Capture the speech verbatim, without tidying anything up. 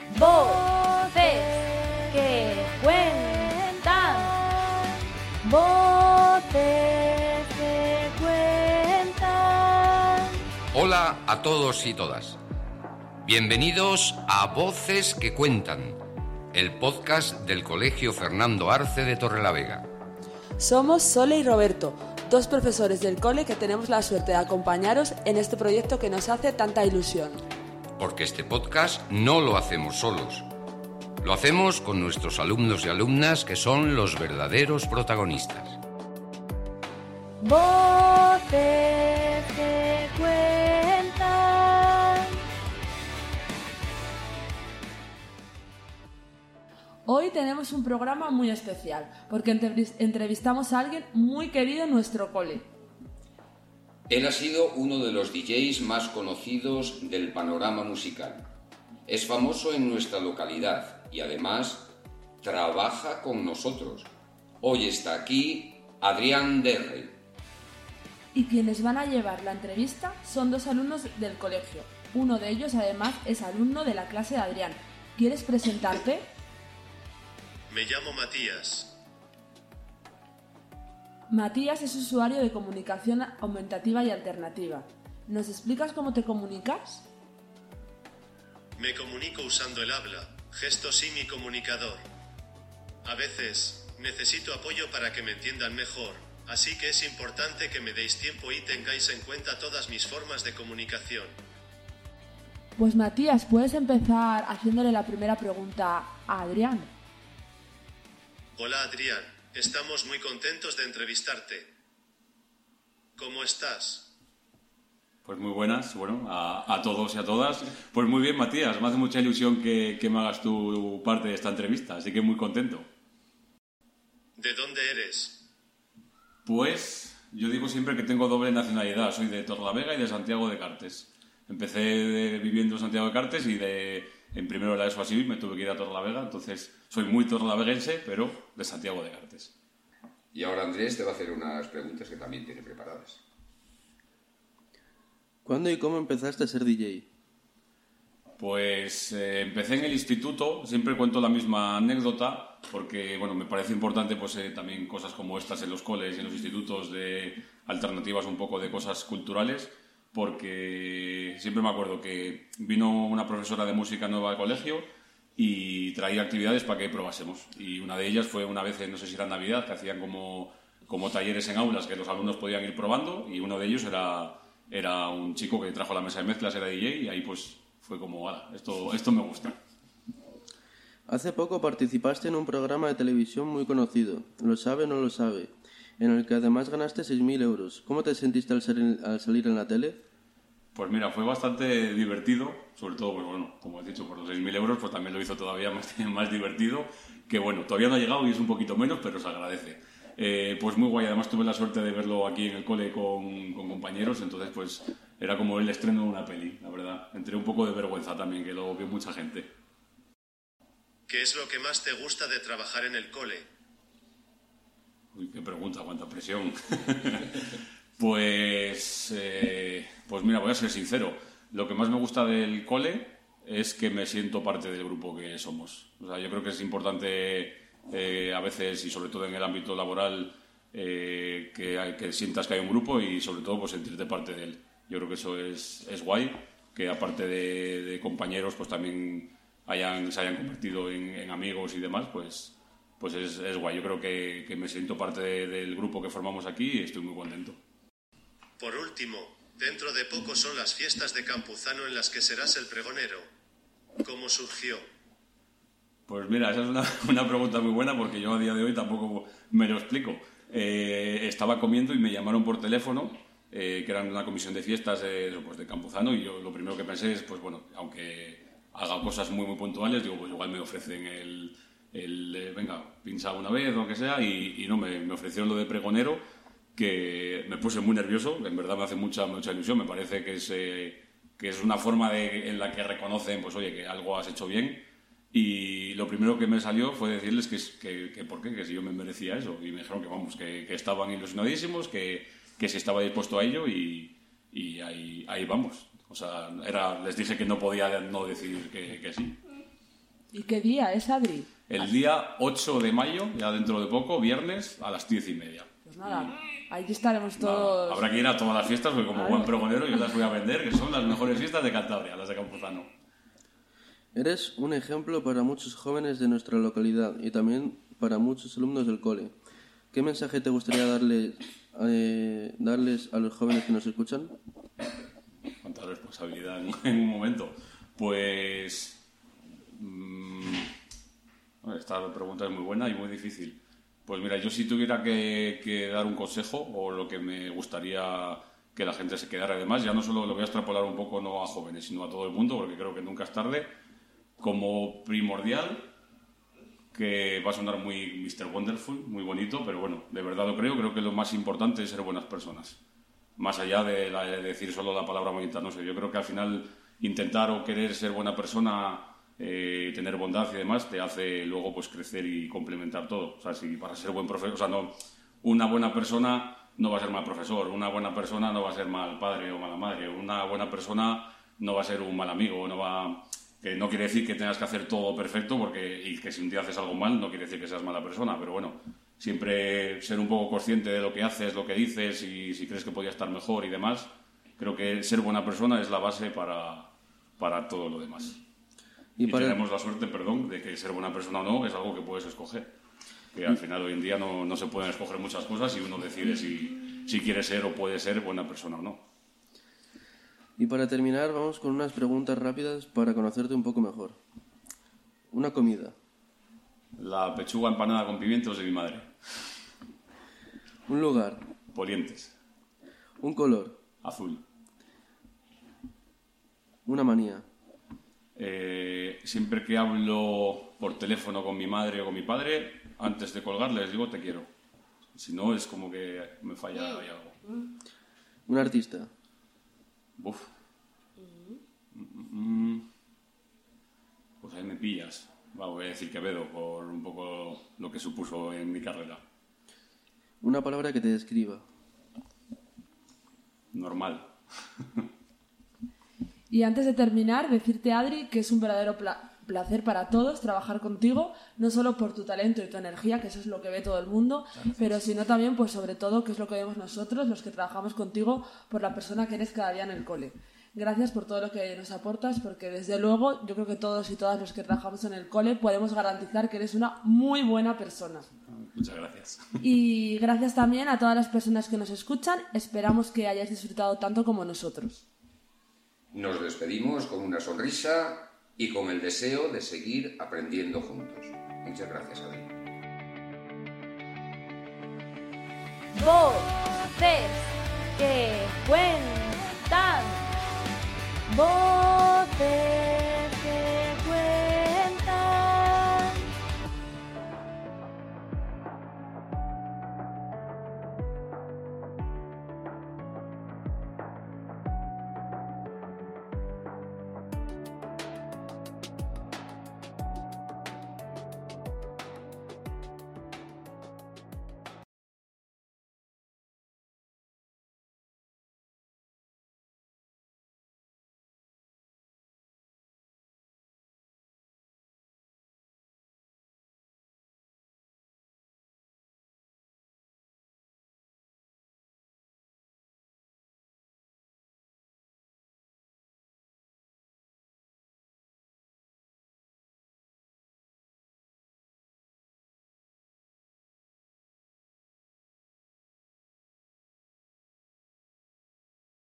Voces que cuentan. Voces que cuentan. Hola a todos y todas. Bienvenidos a Voces que cuentan, el podcast del Colegio Fernando Arce de Torrelavega. Somos Sole y Roberto, dos profesores del cole que tenemos la suerte de acompañaros en este proyecto que nos hace tanta ilusión. Porque este podcast no lo hacemos solos. Lo hacemos con nuestros alumnos y alumnas que son los verdaderos protagonistas. Voces que cuentan. Hoy tenemos un programa muy especial, porque entrevistamos a alguien muy querido en nuestro cole. Él ha sido uno de los D Js más conocidos del panorama musical. Es famoso en nuestra localidad y además trabaja con nosotros. Hoy está aquí Adrián Derrey. Y quienes van a llevar la entrevista son dos alumnos del colegio. Uno de ellos además es alumno de la clase de Adrián. ¿Quieres presentarte? Me llamo Matías. Matías es usuario de comunicación aumentativa y alternativa. ¿Nos explicas cómo te comunicas? Me comunico usando el habla, gestos y mi comunicador. A veces, necesito apoyo para que me entiendan mejor, así que es importante que me deis tiempo y tengáis en cuenta todas mis formas de comunicación. Pues Matías, puedes empezar haciéndole la primera pregunta a Adrián. Hola Adrián, estamos muy contentos de entrevistarte. ¿Cómo estás? Pues muy buenas, bueno, a, a todos y a todas. Pues muy bien, Matías, me hace mucha ilusión que, que me hagas tu parte de esta entrevista, así que muy contento. ¿De dónde eres? Pues yo digo siempre que tengo doble nacionalidad, soy de Torrelavega y de Santiago de Cartes. Empecé de, viviendo en Santiago de Cartes y de, en primero de la ESO así me tuve que ir a Torrelavega, entonces soy muy torrelaveguense, pero de Santiago de Cartes. Y ahora Andrés te va a hacer unas preguntas que también tiene preparadas. ¿Cuándo y cómo empezaste a ser D J? Pues eh, empecé en el instituto, siempre cuento la misma anécdota, porque bueno, me parece importante pues eh, también cosas como estas en los coles y en los institutos de alternativas un poco de cosas culturales, porque siempre me acuerdo que vino una profesora de música nueva al colegio y traía actividades para que probásemos. Y una de ellas fue una vez, no sé si era en Navidad, que hacían como, como talleres en aulas que los alumnos podían ir probando, y uno de ellos era... Era un chico que trajo la mesa de mezclas, era D J, y ahí pues fue como, ala, esto, esto me gusta. Hace poco participaste en un programa de televisión muy conocido, Lo sabe o no lo sabe, en el que además ganaste seis mil euros. ¿Cómo te sentiste al, ser, al salir en la tele? Pues mira, fue bastante divertido, sobre todo, pues bueno, como he dicho, por los seis mil euros, pues también lo hizo todavía más, más divertido, que bueno, todavía no ha llegado y es un poquito menos, pero se agradece. Eh, pues muy guay, además tuve la suerte de verlo aquí en el cole con, con compañeros, entonces pues era como el estreno de una peli, la verdad. Entré un poco de vergüenza también, que lo vio mucha gente. ¿Qué es lo que más te gusta de trabajar en el cole? Uy, qué pregunta, cuánta presión. pues, eh, pues mira, voy a ser sincero. Lo que más me gusta del cole es que me siento parte del grupo que somos. O sea, yo creo que es importante... Eh, a veces, y sobre todo en el ámbito laboral, eh, que, hay, que sientas que hay un grupo y sobre todo pues sentirte parte de él. Yo creo que eso es, es guay, que aparte de, de compañeros pues también hayan, se hayan convertido en, en amigos y demás, pues, pues es, es guay. Yo creo que, que me siento parte de, del grupo que formamos aquí y estoy muy contento. Por último, dentro de poco son las fiestas de Campuzano en las que serás el pregonero. ¿Cómo surgió? Pues mira, esa es una, una pregunta muy buena porque yo a día de hoy tampoco me lo explico. Eh, estaba comiendo y me llamaron por teléfono, eh, que eran una comisión de fiestas de, pues de Campuzano, y yo lo primero que pensé es, pues bueno, aunque haga cosas muy muy puntuales, digo, pues igual me ofrecen el, el eh, venga, pincha una vez o lo que sea, y, y no, me, me ofrecieron lo de pregonero, que me puse muy nervioso, en verdad me hace mucha, mucha ilusión, me parece que es, eh, que es una forma de, en la que reconocen, pues oye, que algo has hecho bien. Y lo primero que me salió fue decirles que, que, que por qué, que si yo me merecía eso. Y me dijeron que vamos, que, que estaban ilusionadísimos, que, que si estaba dispuesto a ello y, y ahí, ahí vamos. O sea, era, les dije que no podía no decir que, que sí. ¿Y qué día es, Adri? El día ocho de mayo, ya dentro de poco, viernes, a las diez y media. Pues nada, ahí estaremos Nada, todos... habrá que ir a todas las fiestas, porque como Claro. buen pregonero yo las voy a vender, que son las mejores fiestas de Cantabria, las de Campuzano. Eres un ejemplo para muchos jóvenes de nuestra localidad y también para muchos alumnos del cole. ¿Qué mensaje te gustaría darle, eh, darles a los jóvenes que nos escuchan? Cuánta responsabilidad en, en un momento. Pues... mmm, esta pregunta es muy buena y muy difícil. Pues mira, yo si tuviera que, que dar un consejo, o lo que me gustaría que la gente se quedara, además, ya no solo lo voy a extrapolar un poco no a jóvenes, sino a todo el mundo, porque creo que nunca es tarde, como primordial, que va a sonar muy mister Wonderful, muy bonito, pero bueno, de verdad lo creo, creo que lo más importante es ser buenas personas. Más allá de, la, de decir solo la palabra bonita, no sé, yo creo que al final intentar o querer ser buena persona, eh, tener bondad y demás, te hace luego pues crecer y complementar todo. O sea, si para ser buen profesor, o sea, no, una buena persona no va a ser mal profesor, una buena persona no va a ser mal padre o mala madre, una buena persona no va a ser un mal amigo, no va... Que no quiere decir que tengas que hacer todo perfecto, porque y que si un día haces algo mal no quiere decir que seas mala persona, pero bueno, siempre ser un poco consciente de lo que haces, lo que dices y si crees que podía estar mejor y demás. Creo que ser buena persona es la base para, para todo lo demás. Y, y para... tenemos la suerte, perdón, de que ser buena persona o no es algo que puedes escoger. Que al final hoy en día no, no se pueden escoger muchas cosas y uno decide si, si quiere ser o puede ser buena persona o no. Y para terminar, vamos con unas preguntas rápidas para conocerte un poco mejor. Una comida. La pechuga empanada con pimientos de mi madre. Un lugar. Polientes. Un color. Azul. Una manía. Eh, siempre que hablo por teléfono con mi madre o con mi padre, antes de colgar les digo te quiero. Si no, es como que me falla ahí algo. Un artista. Uf. Mm. Pues ahí me pillas. Va, voy a decir Quevedo por un poco lo que supuso en mi carrera. Una palabra que te describa. Normal. Y antes de terminar, decirte, Adri, que es un verdadero pla- placer para todos trabajar contigo, no solo por tu talento y tu energía, que eso es lo que ve todo el mundo, Gracias. Pero sino también, pues sobre todo, que es lo que vemos nosotros, los que trabajamos contigo, por la persona que eres cada día en el cole. Gracias por todo lo que nos aportas, porque desde luego yo creo que todos y todas los que trabajamos en el cole podemos garantizar que eres una muy buena persona. Muchas gracias. Y gracias también a todas las personas que nos escuchan. Esperamos que hayáis disfrutado tanto como nosotros. Nos despedimos con una sonrisa y con el deseo de seguir aprendiendo juntos. Muchas gracias, Adri. Voces que cuentan. Voces